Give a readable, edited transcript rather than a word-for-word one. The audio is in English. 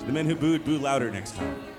The men who booed, boo louder next time.